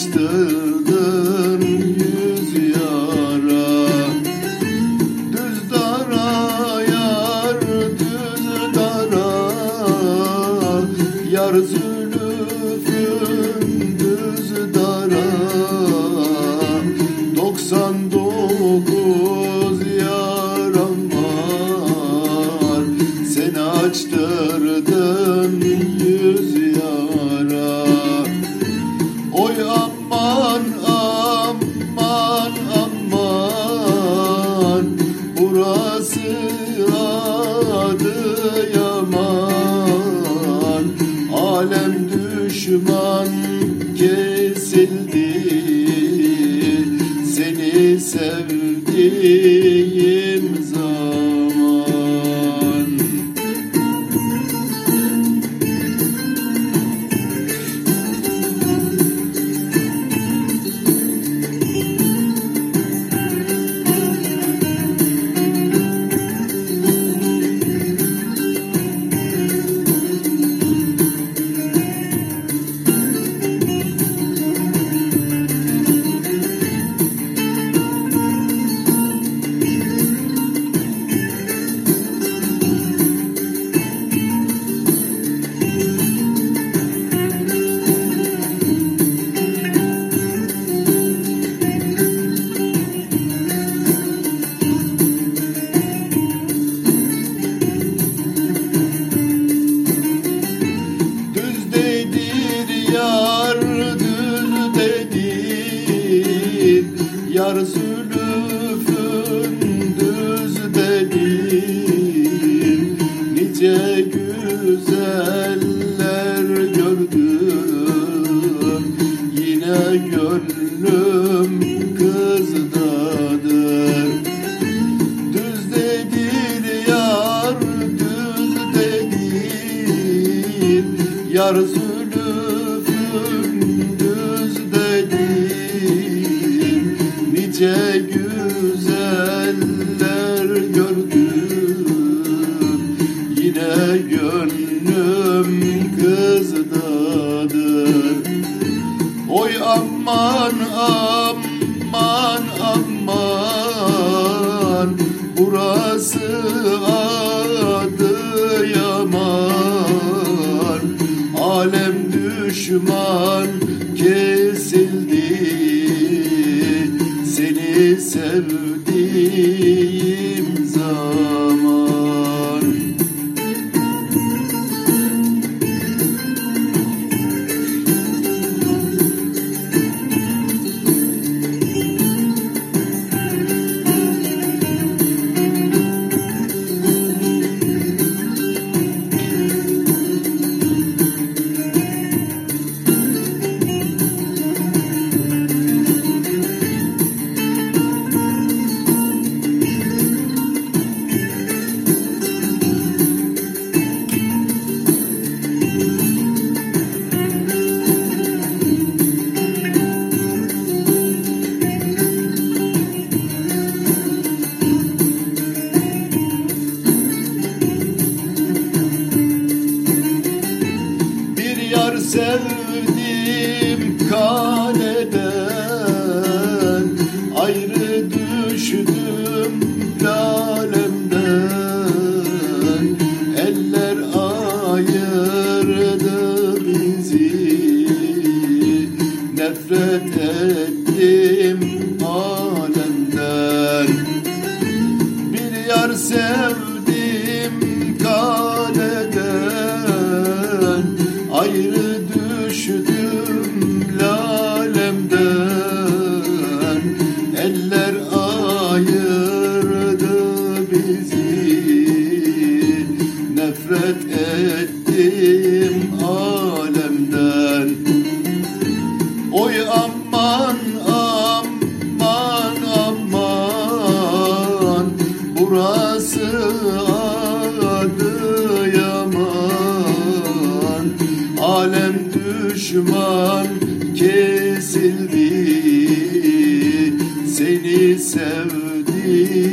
açtırdın yüz yara. Düz dara yar, düz dara yar, zülfün düz dara. 99 yaram var, sen açtırdın yüz yara. Oy aman aman aman, burası Adıyaman. Alem düşman kesildi, seni sevdiğim zaman. Yar zülfün düzdedir, nice güzeller gördüm, yine gönlüm kızdadır. Düzdedir yar, düzdedir, yar zülfün düzdedir, nice güzeller gördüm, yine gönlüm kızdadır. Oy aman aman aman, burası Adıyaman. Alem düşman kesildi, seni sevdiğim zaman. Sevdim kaleden, ayrı düştüm lalemden. Eller ayırdı bizi, nefret ettim alemden. Bir yar sevdim kaleden, ayrı düştüm lalemden. Eller ayırdı bizi, nefret ettim alemden. Oy aman aman aman, burası Adıyaman. Alem düşman kesildi, seni sevdim